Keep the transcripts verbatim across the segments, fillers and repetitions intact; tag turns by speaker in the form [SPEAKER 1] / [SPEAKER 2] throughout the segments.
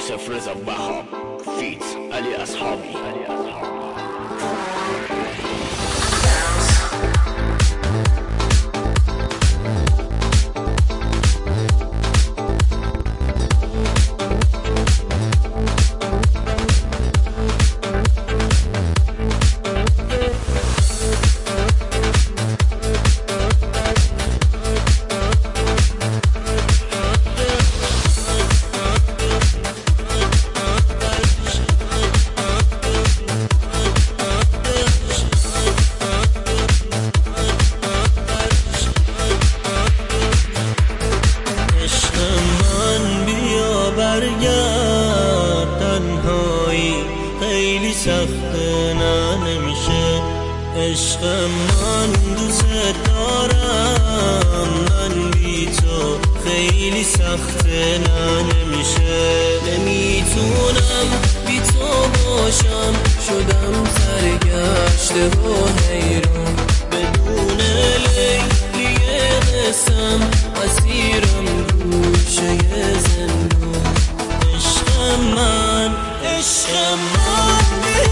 [SPEAKER 1] یوسف رضا بهام فیت علی اصحابی
[SPEAKER 2] سخته نه نمیشه عشق من دوست دارم من بی تو خیلی سخته نه نمیشه نمیتونم بی تو باشم شدم سرگشته و حیران بدون لیلی قسم اسیرم گوشه زندون عشق من عشق من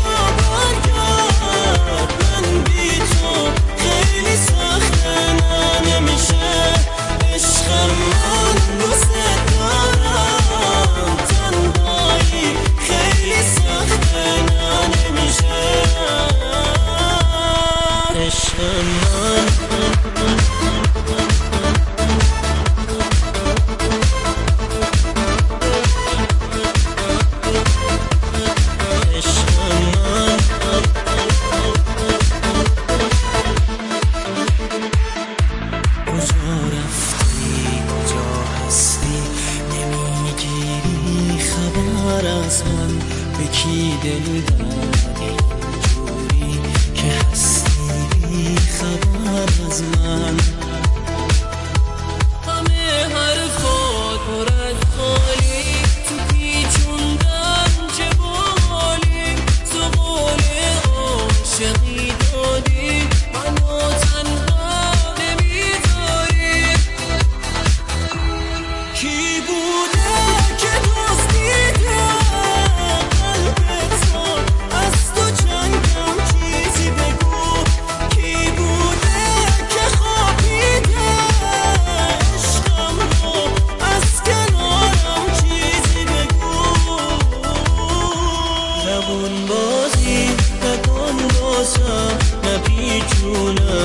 [SPEAKER 2] از من به کی دل دادی جوری که هستی بی خبر از من همه حرفات پر از خالی تو پیچوندن چه بالی تو قول عاشقی دادی منو تنها نمیذاری کی بوده که بازی نکن باسم نپیچونم